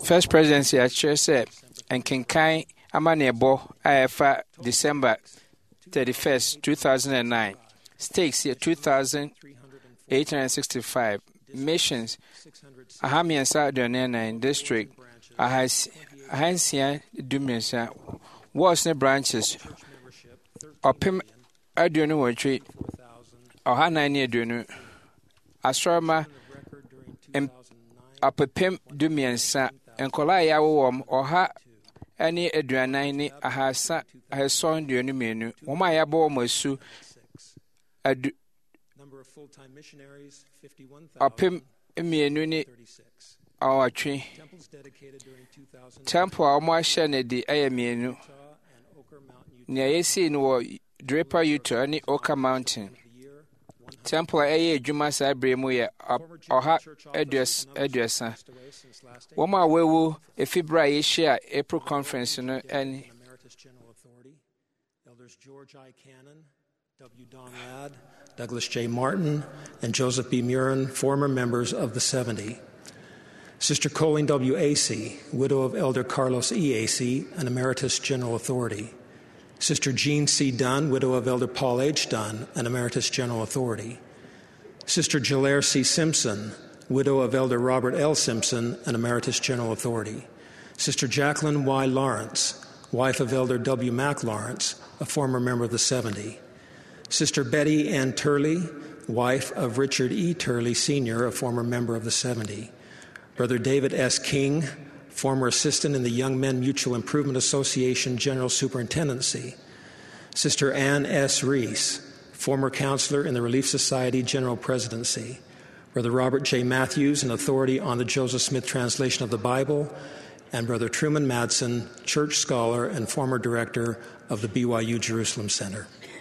First Presidency akyerɛ sɛ nkenkan amanneɛbɔ a ɛfa December 31st, 2009, stakes yɛ 2,865, missions 349, district 613, wards ne branches ɔpem 28, 120, asɔrma apepem 13, nkɔlaa a yɛawowɔ m 140 ne 372, wɔn a yɛabɔ wɔn asu ɔpem 2 ne 8. Temple a wɔn ahyɛ no de yɛ 2. Nea yɛsii no wɔ Draper Utah ne Oka Mountain. Temple a ɛyɛ adwuma saa bere mu yɛ 130. Wɔn a wɔawu efi bere a yɛhyia April conference no ne Elders George I. Cannon, W. Don Ladd, Douglas J. Martin, and Joseph B. Murin, former members of the 70. Sister Colleen W. Acey, widow of Elder Carlos E. Acey, an Emeritus General Authority. Sister Jean C. Dunn, widow of Elder Paul H. Dunn, an Emeritus General Authority. Sister Jalaire C. Simpson, widow of Elder Robert L. Simpson, an Emeritus General Authority. Sister Jacqueline Y. Lawrence, wife of Elder W. Mac Lawrence, a former member of the 70. Sister Betty Ann Turley, wife of Richard E. Turley, Sr., a former member of the 70. Brother David S. King, former assistant in the Young Men Mutual Improvement Association General Superintendency. Sister Ann S. Reese, former counselor in the Relief Society General Presidency. Brother Robert J. Matthews, an authority on the Joseph Smith translation of the Bible, and Brother Truman Madsen, church scholar and former director of the BYU Jerusalem Center.